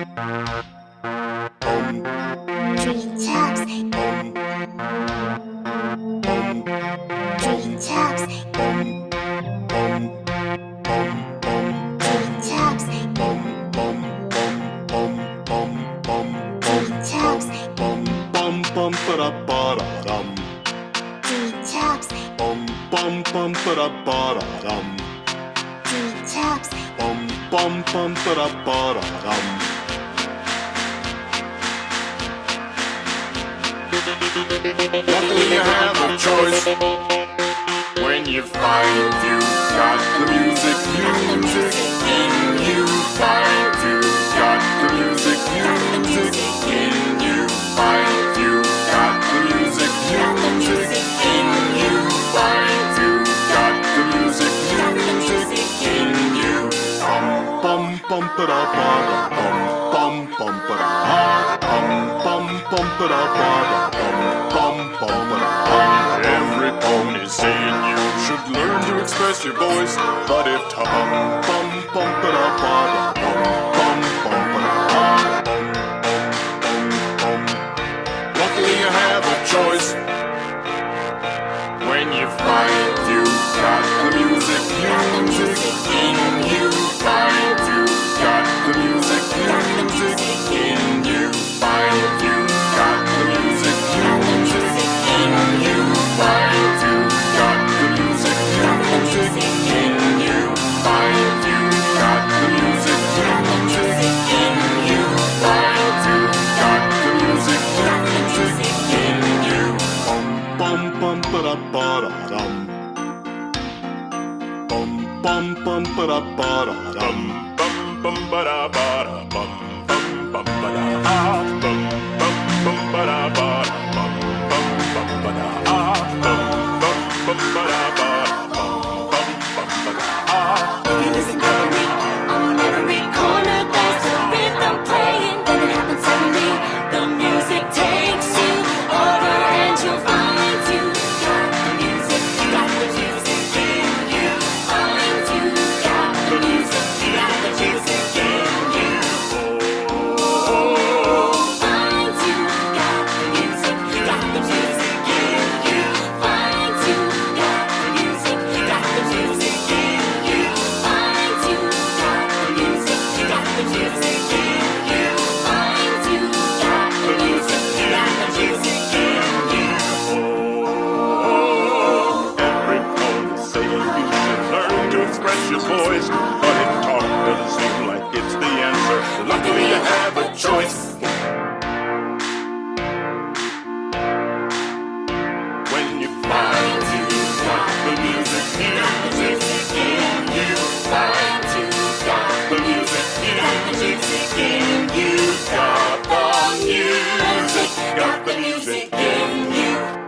Dream Taps. Dream Taps. Dream Taps. Dream Taps. Bum bum ba ba da dum. Dream Taps. Bum bum ba ba da dum. Dream Taps. Bum ba da dum. Luckily you have a choice when you find you got the music in you. Find you got the music in you. Find you got the music in you. Find you got the music in you. Bum bum ba da ba da bum bum ba da bum ba da ba da bum ba da. Every pony saying you should learn to express your voice, but if bum ba da ba da bum ba da. Luckily you have a choice when you find you got the music in you. Find you got the music in you. Find you got the music in you. Find you got the music in you. Find you got the music in you. Find you got the music in you. Bum bum ba da ba da dum. Bum bum ba da ba da dum. Bum ba da ba da bum ba da bum ba da ba da bum ba da bum ba da ba da. If you listen carefully, on every corner there's a rhythm playing. Then it happens suddenly. The music takes you over, and you'll find you got the music. Got the music in you. Find you got the music. Got the music in you. Find you got the music. Got the music in you. Find you got the music. Got the music in you. Find you got the music. Got the music in you. Find you got the music. Got the music in you. Every pony saying you should learn to express your voice, but if talk doesn't seem like it's the answer, luckily you have a choice. When you find you got the music in you. Find you got The music in you. Got the music. Got the music